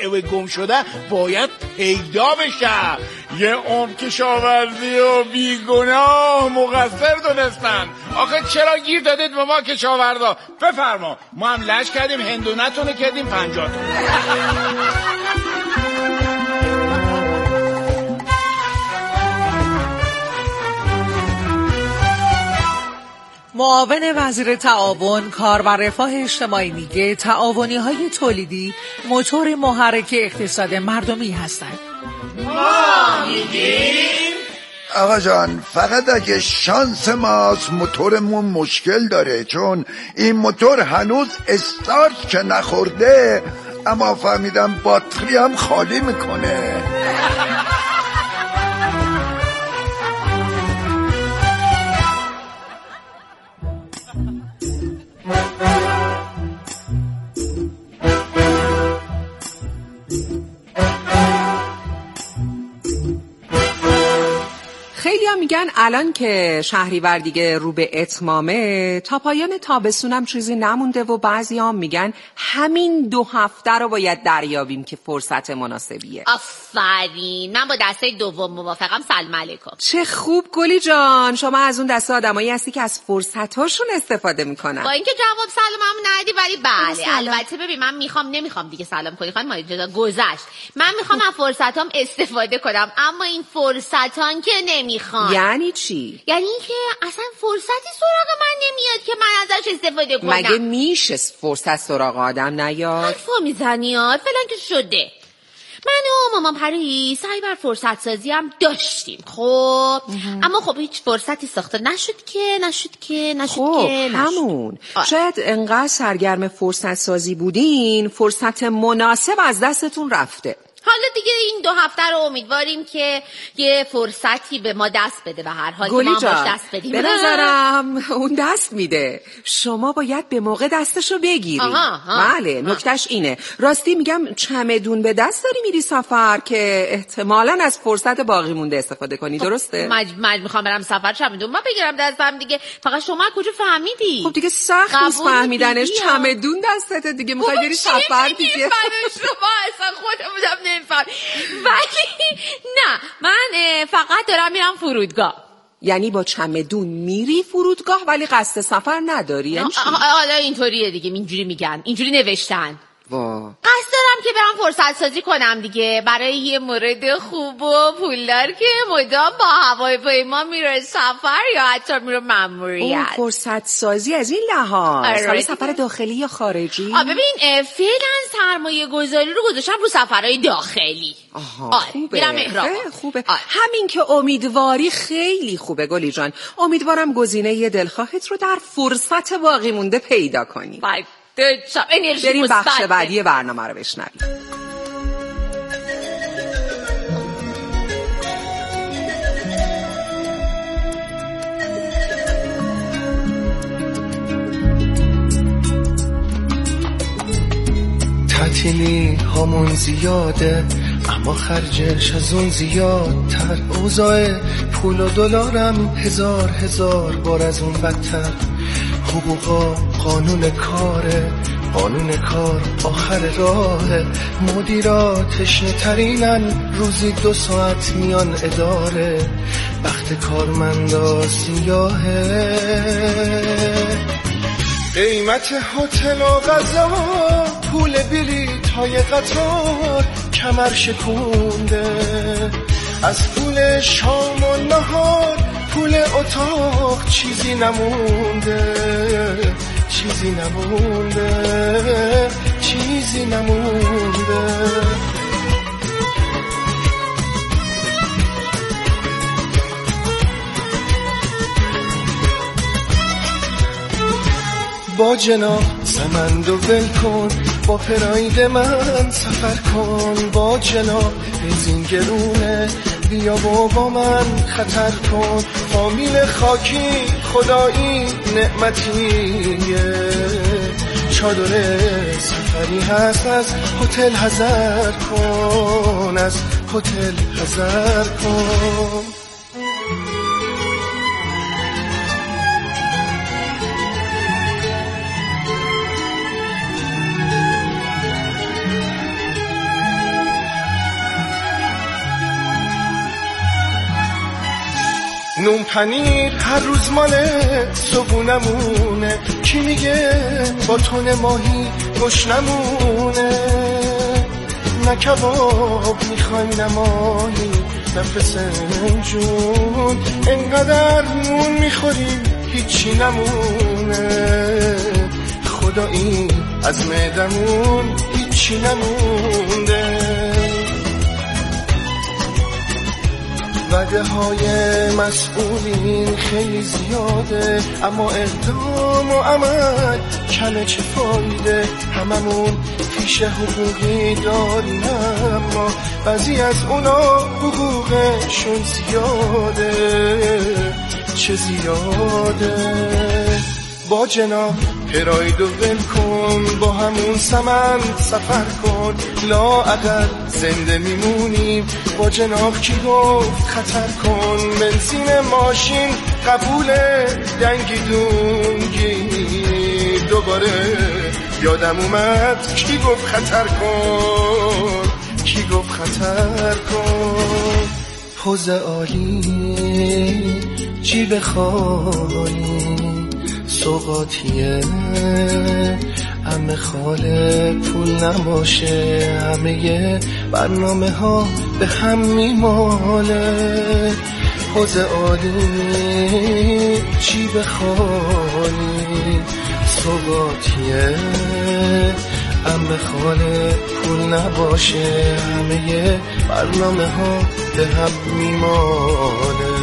و گم شده باید پیدا بشه. یه عمر کشاورزی و بیگناه مقصر دونستن. آخه چرا گیر دادید به ما کشاورزا؟ بفرما، ما هم لش کردیم، هندونتونو کردیم 50 تا. معاون وزیر تعاون، کار و رفاه اجتماعی میگه تعاونی‌های تولیدی موتور محرک اقتصاد مردمی هستند. ما میگیم آقا جان فقط اگه شانس ماست موتورمون مشکل داره، چون این موتور هنوز استارت که نخورده، اما فهمیدم باتری هم خالی میکنه. خیلی هم میگن الان که شهریور دیگه رو به اتمامه، تا پایان تابستونم چیزی نمونده و بعضی هم میگن همین 2 هفته رو باید دریابیم که فرصت مناسبیه. آفرین، من با دسته دوم موافقم. سلام علیکم. چه خوب گلی جان، شما از اون دسته آدمایی هستی که از فرصتاشون استفاده میکنن. با اینکه جواب سلامم ندی، ولی بله البته ببین من نمیخوام دیگه سلام کنی، خانم ماجدا گذشت. من میخوام از فرصتام استفاده کنم، اما این فرصتان که نمیخوام. یعنی چی؟ یعنی اینکه اصلا فرصتی سراغ من نمیاد که من ازش استفاده کنم. مگه میشه فرصت سراغ آدم نیاد؟ حرفا میزنی فلان که شده. من و مامان پری سعی بر فرصت سازی هم داشتیم، خب اما خب هیچ فرصتی ساخته نشد. همون شاید انقدر سرگرم فرصت سازی بودین فرصت مناسب از دستتون رفته. حالا دیگه این 2 هفته رو امیدواریم که یه فرصتی به ما دست بده. به هر حال گلی ما جان باش دست بدیم. به نظرم اون دست میده، شما باید به موقع دستشو بگیری. بله نکتهش اینه. راستی میگم چمدون به دست داری میری سفر که احتمالاً از فرصت باقی مونده استفاده کنی، درسته؟ میخوام برم سفر، چمدون ما بگیرم دستم دیگه. فقط شما کجا فهمیدی؟ خب دیگه سخت نیست فهمیدنش، چمدون دستته دیگه، میخوای بری سفر دیگه. شما اصلا خودم نمیفهم. ولی نه، من فقط دارم میرم فرودگاه. یعنی با چمدون میری فرودگاه ولی قصد سفر نداری؟ یعنی حالا اینطوریه دیگه، اینجوری میگن، اینجوری نوشتن. قصد دارم که برم فرصت سازی کنم دیگه، برای یه مورد خوب و پولدار که مدام با هواپیما میره سفر یا حتی میره ماموریت. اون فرصت سازی از این لحاظ سفر داخلی یا خارجی؟ ببین فعلا سرمایه گذاری رو گذاشتم رو سفرهای داخلی. خوبه. همین که امیدواری خیلی خوبه گلی جان. امیدوارم گزینه دلخواهت رو در فرصت باقی مونده پیدا کنی. بریم بخش بعدی برنامه رو بشنویم. تعطیلی همون زیاده اما خرجش از اون زیادتر، اوضاع پول و دلارم هزار بار از اون بدتر. حقوقا قانون کار آخر راه، مدیرا تشنه ترینن، روزی 2 ساعت میان اداره، بخت کارمندا سیاهه. قیمت هتل و غذا، پول بلیط های قطار کمر شکونده، از پول شام و نهار پول اتاق چیزی نمونده. با جناح سمند و ول کن، با پراید من سفر کن. با جناح بنزین گرونه، بیا با من خطر کن. فامیل خاکی خدایی نعمتیه، چادر سفری هست، از هتل حذر کن. نون پنیر هر روز مال صبونمونه، کی میگه با تن ماهی گوش نمونه؟ نه کباب میخوای نه ماهی نه فسنجون، انقدر نون میخوری هیچی نمونه. خدایی از معدمون هیچی نمونده. وعده های مسئولین خیلی زیاده، اما اقدام و عمل کمه چه فایده؟ هممون پیش حقوقی داریم، اما بعضی از اونا حقوقشون زیاده. چه زیاده؟ با جناح پراید و ول کن، با همون سمن سفر کن، لااقل زنده میمونیم. با جناح کی گفت خطر کن؟ بنزین ماشین قبوله، دنگی دونگی دوباره یادم اومد کی گفت خطر کن، کی گفت خطر کن. پوز عالی جیب خالی سوقاتیه، همه خاله پول نباشه، همه برنامه ها به هم میماله. حوض عالی جیب خالی سوقاتیه، همه خاله پول نباشه، همه برنامه ها به هم میماله.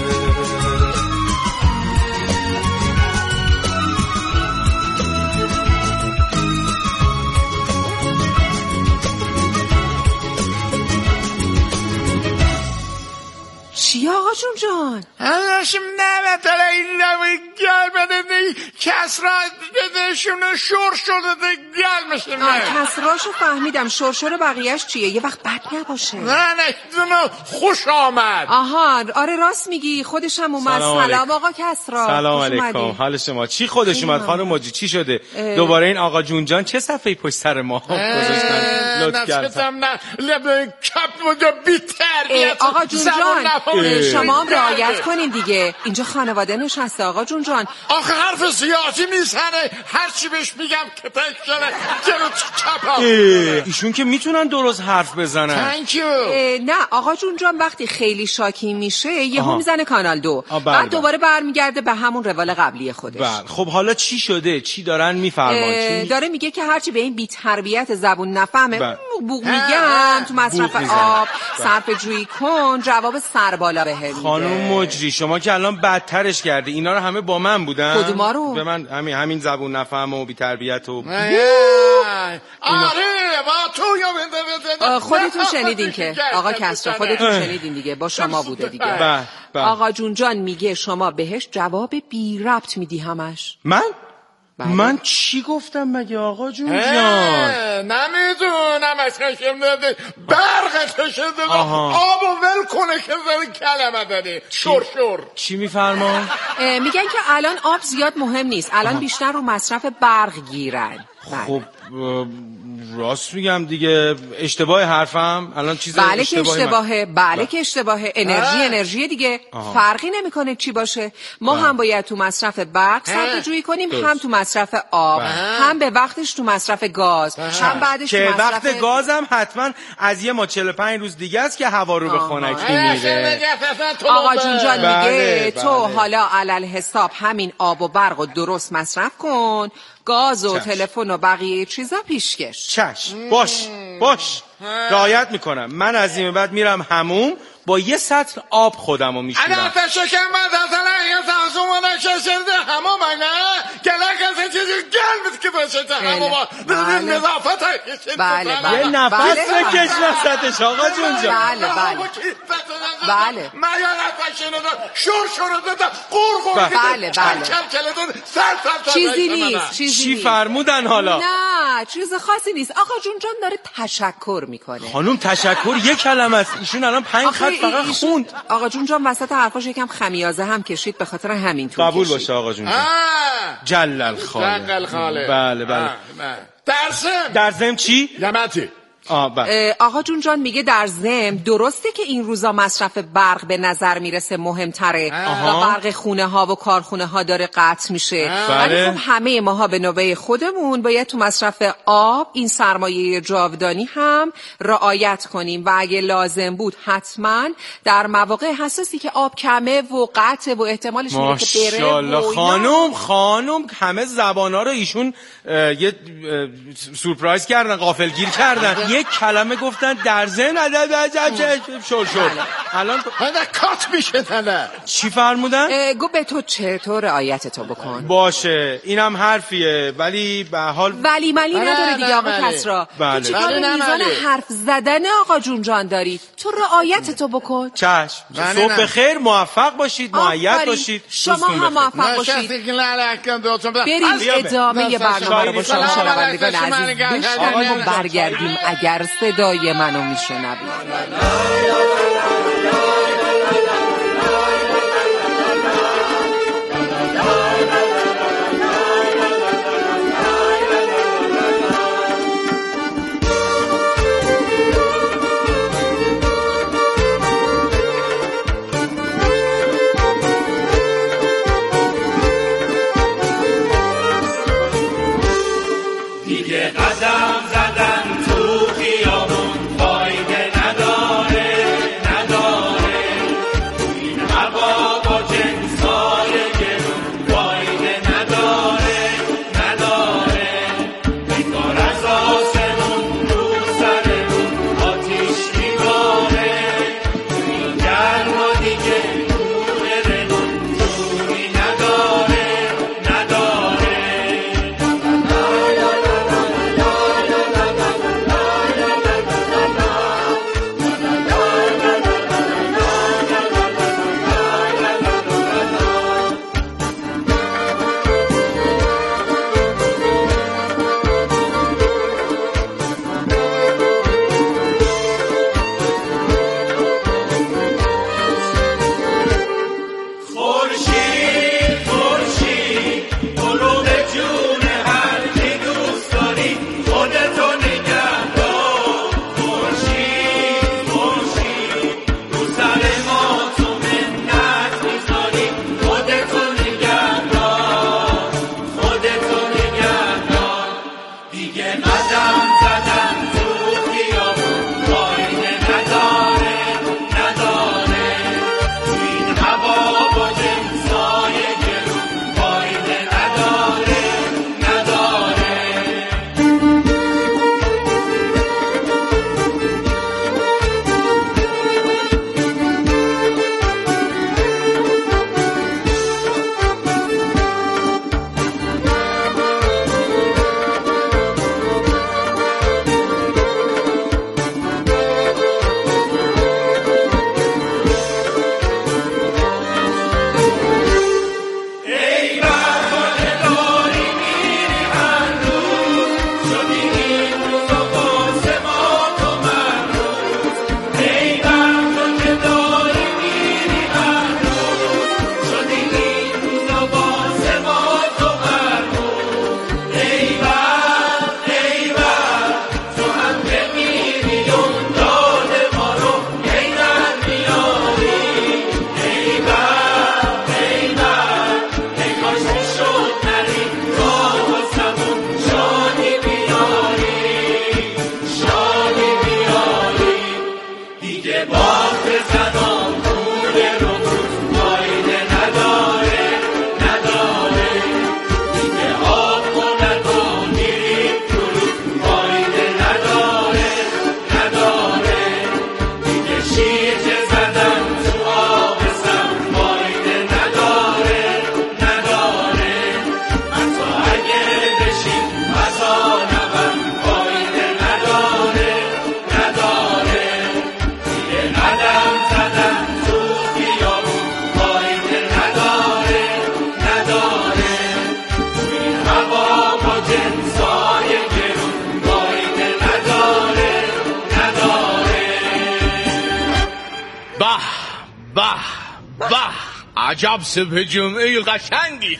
چی آقا جون؟ همشم نمتره این نمی گل بده کس را بدهشون شور شده گل میشه. کسراشو فهمیدم، شرشور بقیهش چیه؟ یه وقت بد نباشه. نه خوش آمد. آها آره راست میگی، خودش هم اومد. سلام آقا کسرا. سلام علیکم. حال شما چی؟ خودش اومد خانم موجی. چی شده دوباره این آقا جون جان چه صفحه‌ای پشت سر ما گذاشتن؟ لطف کردم نه کپ مجا بی‌تربیت. آقا جون جان شما هم رعایت کنین دیگه، اینجا خانواده نشسته. آقا جون جان آخه حرف سیاسی میزنه، هر چی بهش میگم که تکشله جلو چپا. ایشون که میتونن درست حرف بزنن. نه آقا جون جان وقتی خیلی شاکی میشه یهو میزنه کانال 2، بعد دوباره برمیگرده به همون روال قبلی خودش. خب حالا چی شده؟ چی دارن میفرمان؟ داره میگه که هرچی به این بی تربیت زبون نفهمه بوق میگم تو مصرف آب صرف جویی کن، جواب سر بالا بهت میده. خانم مجری شما که الان بدترش کردی. اینا رو همه با من بودن. کدوما رو؟ به من همین زبون نفهم و بی تربیت و آره با تو خودتون شنیدین که آقا کسرا خودتون شنیدین دیگه، با شما بوده دیگه. آقا جون جان میگه شما بهش جواب بی ربط میدی همش. من چی گفتم مگه آقا جون جان؟ نمیدونم از خشم داده برق شده آب و ول کنه که زن کلمه داره شور چی میفرمان؟ میگن که الان آب زیاد مهم نیست، الان بیشتر رو مصرف برق گیرن. خب راست میگم دیگه. اشتباه حرفم الان چیز بله که اشتباهه. بله که اشتباهه. انرژی دیگه. فرقی نمیکنه چی باشه. ما هم باید تو مصرف برق صرفه‌جویی کنیم، هم تو مصرف آب، هم به وقتش تو مصرف گاز، هم بعدش تو مصرف وقت گازم حتما از یه ما 45 روز دیگه است که هوا رو به خنکی میده. آقا جون جان میگه تو حالا علل حساب همین آب و برق رو درست مصرف کن، گاز و تلفن و بقیه چیزا پیشکش. چشم باش رعایت میکنم. من از این بعد میرم هموم با یه سطل آب خودمو میشورم. انا تشکر من دادن یا تازومون ششرده هموم نه گلک از چیزی گل که باشه هموم ببین نظافت بله یه نفس بکش وسطش آقا جون جان. بله من یا نفشنه شور دادم قرقر بله چیزی نیست. چی فرمودن حالا؟ نه چیز خاصی نیست. آقا جون جان داره تشکر میکنه. خانم تشکر یک کلمه است. ایشون الان 5 خط فقط خوند. آقا جون جان وسط حرفاش یکم خمیازه هم کشید، به خاطر همین طول قبول باشه آقا جون جان. جلل خاله. بله بله. درزم چی؟ یمتی آقا جون میگه در ضمن درسته که این روزا مصرف برق به نظر میرسه مهمتره و برق خونه ها و کارخونه ها داره قطع میشه، ولی خب همه ماها به نوبه خودمون باید تو مصرف آب این سرمایه جاودانی هم رعایت کنیم و اگه لازم بود حتما در مواقع حساسی که آب کمه و قطع و احتمالش میره که بره. ماشاءالله خانم همه زبانا رو ایشون یه سورپرایز کردن، غافلگیر کردن. یک کلمه گفتن در ضمن شل الان کات میشه تنه. چی فرمودن؟ گو به تو چطور رعایت تو بکن. باشه اینم حرفیه، ولی به حال ولی نداره دیگه آقا کسرا. تو چیکار میزان حرف زدن آقا جون داری؟ تو رعایت تو بکن. چشم. صبح بخیر، موفق باشید، مؤید باشید. شما هم موفق باشید. بریم ادامه برنامه رو با شما شنوندگان عزیز بشنویم و برگردیم اگر صدای منو میشنوید. عجب صبح جمعه قشنگی.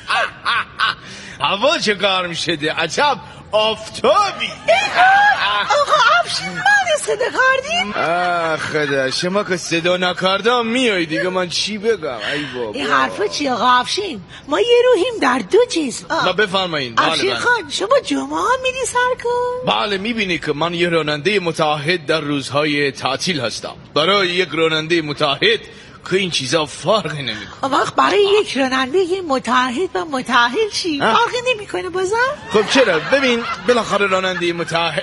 هوا چه گرم شده، عجب آفتابی. آقا افشین من صدا کردیم؟ خدا شما که صدا نکردم میای دیگه من چی بگم؟ ای بابا این حرفا چیه آقا افشین؟ ما یه روحیم در دو جسم. بفرمایین. افشین خان شما جمعه ها میری سر کن؟ بله میبینی که من یه راننده متعهد در روزهای تعطیل هستم. برای یک راننده متعهد که این چیزا فرقی نمیکنه. وقت برای یک راننده متعهد و متعهل چی؟ فرقی نمیکنه بازم؟ خب چرا؟ ببین بالاخره راننده متعهد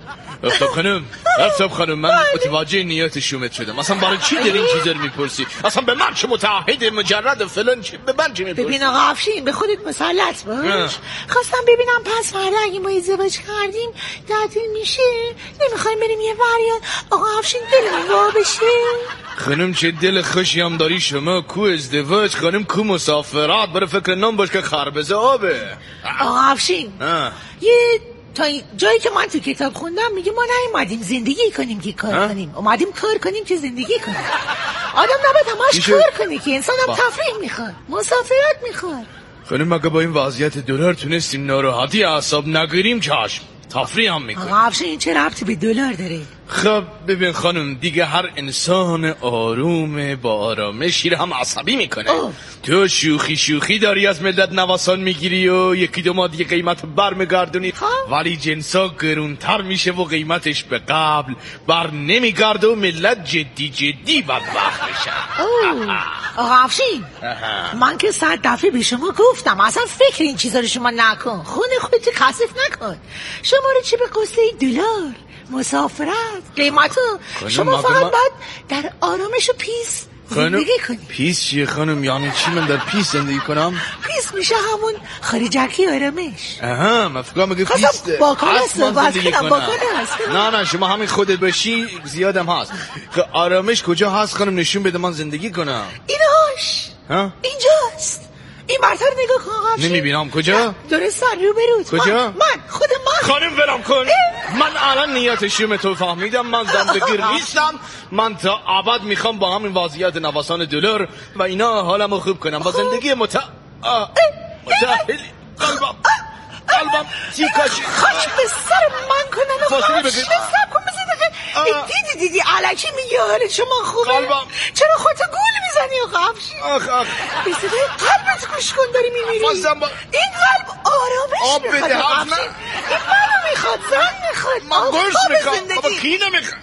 افتاب خانم من متوجه نیت شومت شدم. اصلا برای چی داری این چیزا رو میپرسی؟ اصلا به من چه متعهد مجرد فلان چی؟ به من چی میپرسی؟ ببین آقا افشین به خودت مسلط باش. خواستم ببینم پس فردا اگه ما ازدواج کردیم تعطیل میشه نمیخوایم بریم یه وریان آقا افشین دلمون وا بشه؟ خانم چه دل خوشی هم داری شما. کو ازدواج خانم کو مسافرت. برای فکر نام باش که خربزه آبه. آقا افشین یه تا جایی که من تو کتاب خوندم میگه ما نیومدیم زندگی کنیم که کار کنیم، اومدیم کار کنیم که زندگی کنیم. آدم نباید همش کار کنه که انسان هم تفریح میخواد، مسافرت میخواد. خانم اگه با این وضعیت دلار تونستیم ناراحتی اعصاب نگیریم چشم تفریح هم میکنیم. آقا افشین این چه ربطی به دلار داره؟ خب ببین خانم دیگه هر انسان آروم با آرامشی هم عصبی میکنه. تو شوخی داری از ملت نوسان میگیری و یکی دو ماه دیگه قیمت برمیگردونی، ولی جنسا گرونتر میشه و قیمتش به قبل بر نمیگرده و ملت جدی بدبخت میشن. آقا افشین من که 100 دفعه به شما گفتم اصلا فکر این چیزا رو شما نکن، خونه خودت کثیف نکن. شما رو چی به قصه دلار مسافرت قیمتو شما فقط باید در آرامش و پیس زندگی کنی. پیس چیه خانم؟ یعنی چی من در پیس زندگی کنم؟ پیس میشه همون خارجکی آرامش. من فکر میگه پیس با کار صحبت کنم با کار نه شما همین خودت باشی زیادم هست. آرامش کجا هست خانم؟ نشون بده من زندگی کنم. ایناش اینجاست. این برتر نگاه کن آقا. نمیبینم. کجا؟ درست رو بروت. کجا؟ من خانم ولم کن. من الان نیت شوم تو فهمیدم. من زندگیر نیستم. من تا ابد میخوام با همین وضعیت نوسان دلار و اینا حالمو خوب کنم با زندگی متعهلی. قلبم تیکاشی خاک به سر من کنن. فاصله بگیر. دیدی علکی میگه حال شما خوبه؟ قلبم چرا خودتو گول میزنی آقا افشین؟ به صدای قلبت گوش کن داری میمیری. این قلب آرامش میخواد آقا افشین. این منو میخواد، زن میخواد، من گوش میخوام. بابا کی نمیخواد؟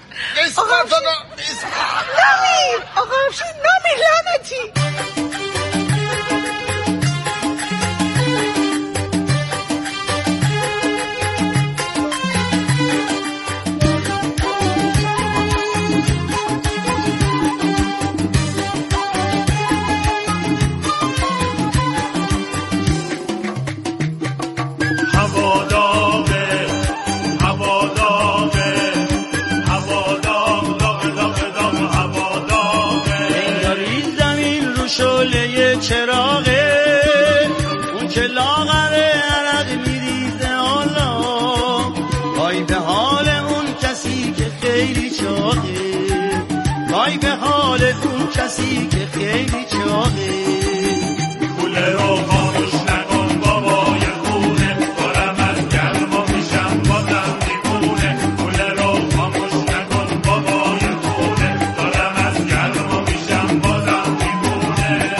نمیر آقا افشین نمیر لعنتی. چراغه اون که لاغره عرق میریزه حالا وای به حال اون کسی که خیلی چاقه وای به حال اون کسی که خیلی چاقه کوله رو خاموش نکن بابای خونه دارم از گرما میشم بازم دیوونه کوله رو خاموش نکن بابای خونه دارم از گرما میشم بازم دیوونه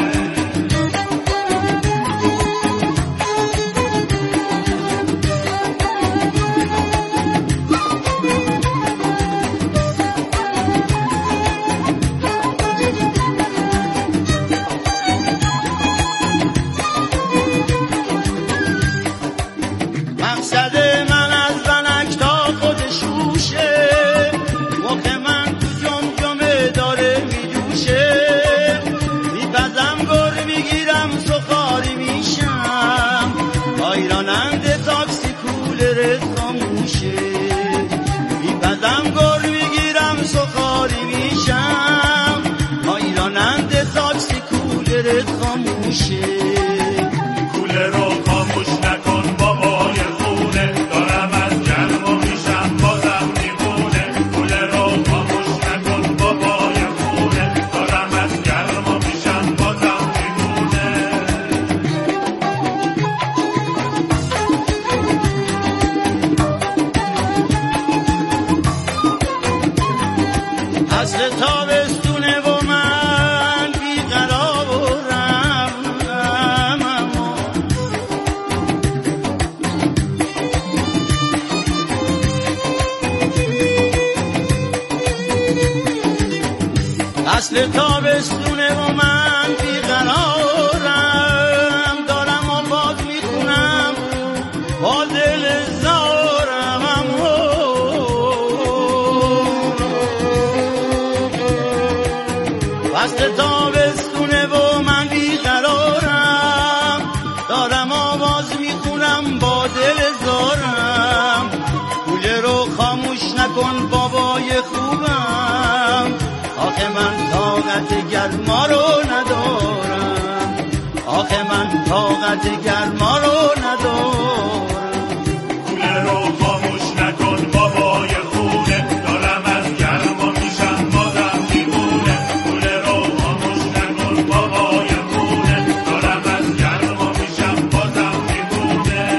کوله رو خاموش نکن بابای خونه دارم از گرما میشم بازم دیوونه کوله رو خاموش نکن بابای خونه دارم از گرما میشم بازم دیوونه فصل تابستونه و من بیقرارم، فصل تابستونه و من بیقرارم، دارم آواز میخونم با دل زارم، فصل تابستونه و من بیقرارم، دارم آواز میخونم با دل زارم، کوله رو خاموش نکن بابای خوبم، آخه من طاقت گرما رو ندارم، آخه من طاقت گرما رو ندارم. کوله رو خاموش نکن بابای خونه، دارم از گرما میشم بازم دیوونه، کوله رو خاموش نکن بابای خونه، دارم از گرما میشم بازم دیوونه.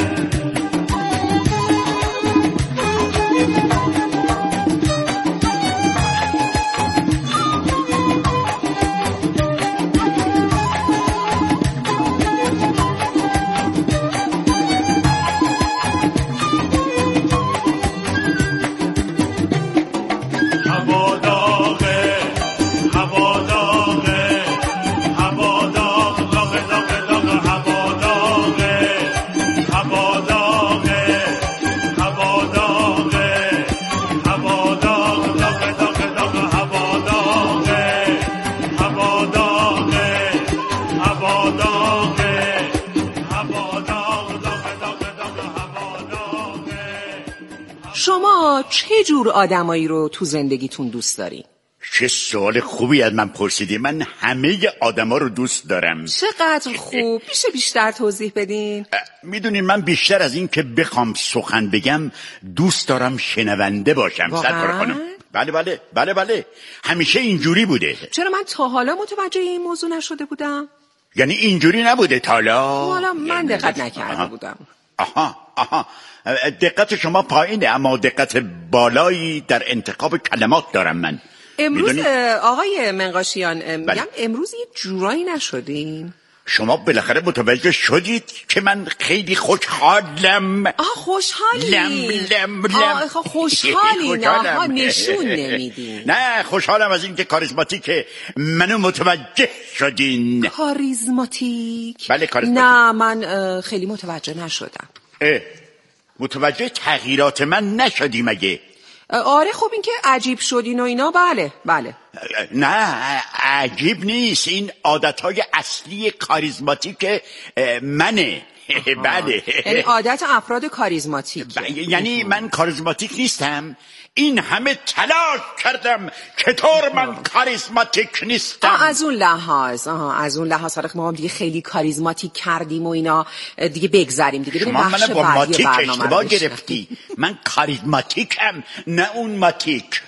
شما چه جور آدمایی رو تو زندگیتون دوست دارین؟ چه سوال خوبی از من پرسیدی. من همه آدما رو دوست دارم. چقدر خوب. میشه بیشتر توضیح بدین؟ میدونین من بیشتر از این که بخوام سخن بگم دوست دارم شنونده باشم. سرکار خانم. بله همیشه اینجوری بوده. چرا من تا حالا متوجه این موضوع نشده بودم؟ یعنی اینجوری نبوده تا حالا من دقت نکرده بودم. آها دقت شما پایینه، اما دقت بالایی در انتخاب کلمات دارم من. امروز آقای منقاشیان میگم امروز یه جورایی نشدین؟ شما بالاخره متوجه شدید که من خیلی خوشحالم. خوشحالی؟ خوشحالین. نشون نمیدین. نه، خوشحالم از اینکه کاریزماتیک منو متوجه شدین. کاریزماتیک؟ بله کاریزماتیک. نه من خیلی متوجه نشدم. متوجه تغییرات من نشدی مگه؟ آره خب این که عجیب شدین و اینا. بله نه عجیب نیست، این عادتهای اصلی کاریزماتیک منه. بله یعنی عادت افراد کاریزماتیک. یعنی من کاریزماتیک نیستم؟ این همه تلاش کردم چطور من کاریزماتیک نیستم؟ از اون لحاظ حالا ما هم دیگه خیلی کاریزماتیک کردیم و اینا، دیگه بگذاریم دیگه. شما من با ماتیک اشتباه گرفتی. من کاریزماتیکم نه اون ماتیک.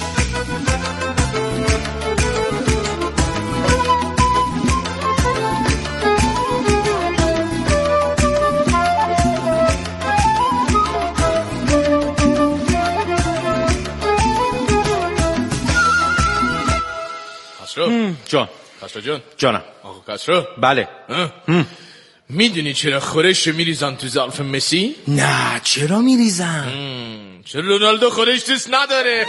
کسرو جان. جانم. آقا کسرو. بله. میدونی چرا خورش میریزن تو ظرف مسی؟ نه چرا میریزن؟ چرا رونالدو خورش دوست نداره؟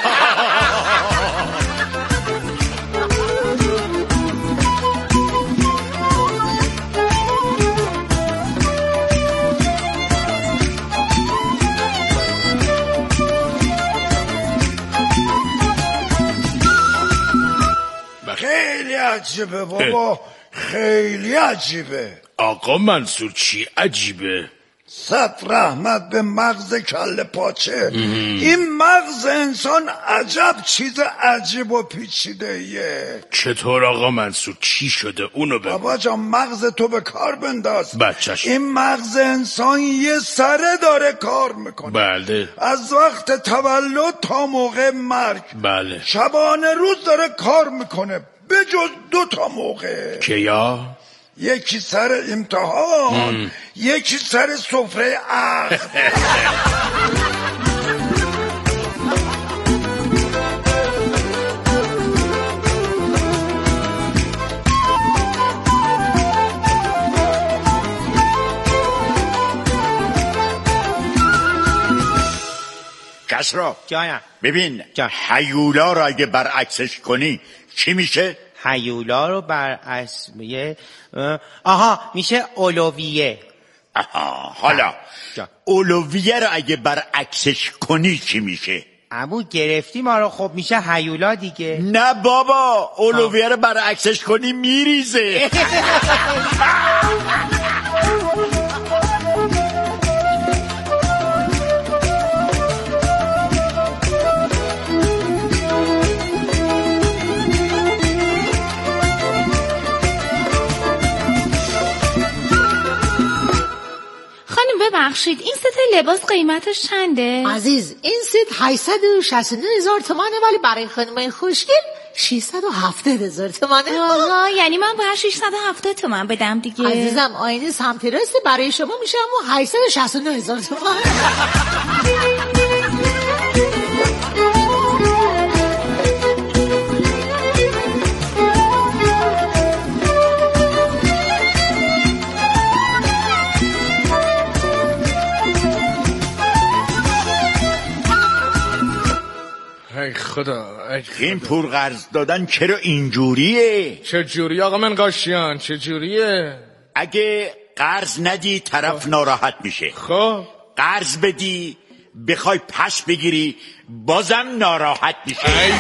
خیلی عجیبه بابا، خیلی عجیبه. آقا منصور چی عجیبه؟ صد رحمت به مغز کله پاچه. این مغز انسان عجب چیز عجیب و پیچیده یه. چطور آقا منصور چی شده اونو بگو. بابا جان مغز تو به کار بنداز. بچه‌ش. این مغز انسان یه سره داره کار میکنه. بله. از وقت تولد تا موقع مرگ. بله. شبانه روز داره کار میکنه به جز 2 موقع. کیا؟ یکی سر امتحان، یکی سر سفره عقد. کسرا جانم. ببین هیولا رو اگه برعکسش کنی چی میشه؟ هیولا رو برعکس میشه اولویه. حالا اولویه رو اگه برعکسش کنی چی میشه؟ عمو گرفتی ما رو. خب میشه هیولا دیگه. نه بابا، اولویه رو برعکسش کنی میریزه. ببخشید این ست لباس قیمتش چنده؟ عزیز این ست 869,000 تومانه، ولی برای خانم خوشگل 670,000 تومانه. آها، یعنی من باید 670 تومن بدم دیگه. عزیزم آینه سمت راست برای شما میشه اما 869,000 تومان. ای خدا این پول قرض دادن چرا اینجوریه؟ چه جوری آقا من قاشیان؟ چه جوریه؟ اگه قرض ندی طرف ناراحت میشه. خب قرض بدی بخوای پس بگیری بازم ناراحت میشه.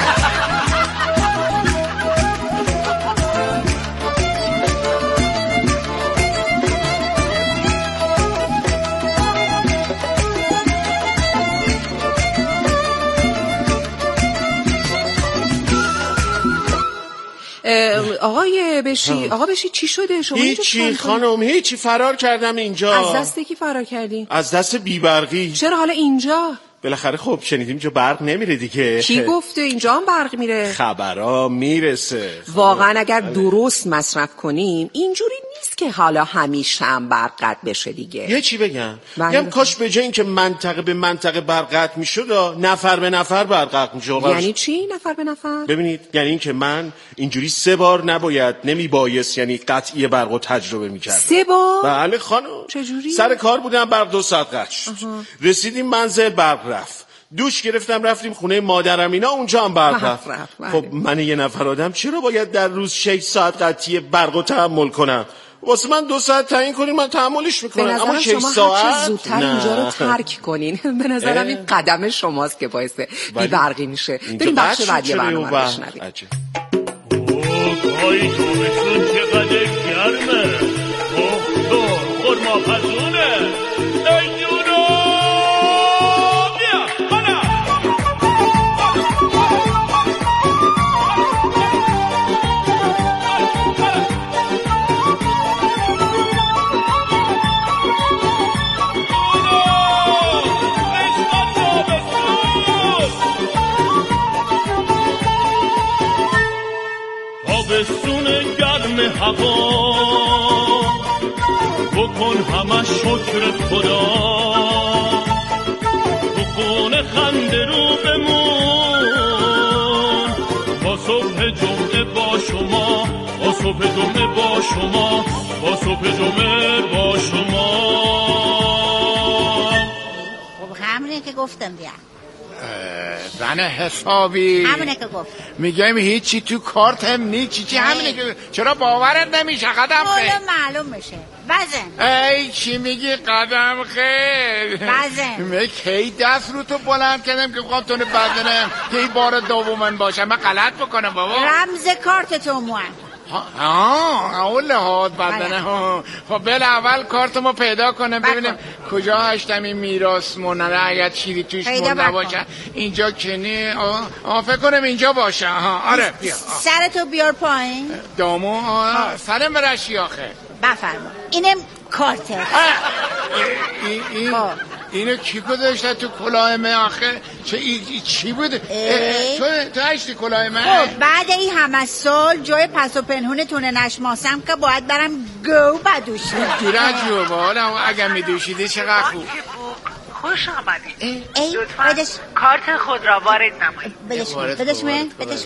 آقای بشی چی شده؟ شما هیچی خانم، هیچی، فرار کردم اینجا. از دست کی فرار کردی؟ از دست بیبرقی. چرا حالا اینجا؟ بالاخره خب شنیدیم اینجا برق نمیره دیگه. کی گفته اینجا هم برق میره؟ خبرها میرسه. واقعا اگر درست مصرف کنیم اینجوری نیست که حالا همیشه هم برق قطع بشه دیگه. یه چی بگم کاش به جای اینکه منطقه به منطقه برق قطع میشد نفر به نفر برق قطع میشد. یعنی چی نفر به نفر؟ ببینید یعنی اینکه من اینجوری 3 بار نمیبایست یعنی قطعی برق رو تجربه میکردم. 3 بار؟ بله خانم. چجوری؟ سر کار بودم برق 2 ساعت قطع شد. رسیدیم منزل برق رفت. دوش گرفتم رفتیم خونه مادرم اینا اونجا هم برق رفت. خب من یه نفر آدم چرا باید در روز 6 ساعت قطعی برق رو تحمل کنم؟ واسه من 2 ساعت تعیین کنین من تحملش میکنم. اما 6 ساعت هرچی زودتر اینجا رو ترک کنین. به نظرم این قدم شماست که باعث بی‌برقی میشه. بریم بخش بعدی برنامه رو بشنویم. اوه تابستون چقدر گرمه. اوه خرما پزونه. ای جونو بیا خانم. تابستون گرم هوا بکن همه شکر خدا. تو خونه خنده رو بمون با صبح جمعه با شما. با صبح جمعه با شما. با صبح جمعه با شما. خب همونه که گفتم بیا. زن حسابی همونه که گفت. میگم هیچی تو کارت هم نیست. چی همونه که چرا باورت نمیشه قدم خیلی معلوم میشه. وزن ای چی میگی قدم خیلی وزن من کی دست رو تو بلند کردم که بخوام تونه بزنم که این بار دومن باشم من غلط بکنم بابا. رمز کارت تو موان. اول لحاظ بدنه. خب بل اول کارتمو پیدا کنم ببینم کجا هشتم این میراث مونره اگر چیزی توش مونده باشه. اینجا کنی فکر کنم اینجا باشه. آره بیا سرتو بیار پایین. دامو سرم برشی آخه. بفرما اینم کارته. اینو کی گذاشته تو کلاه من آخه؟ چی بوده؟ تو هشتی کلاه من؟ خب بعد این همه سال جای پس و پنهونتونه نشماسم که باید برم گو بدوشم. گیره جو بالا اگر میدوشیده چقدر خوب. خوش آمدید. لطفاً کارت خود را وارد نمایید. بدش من.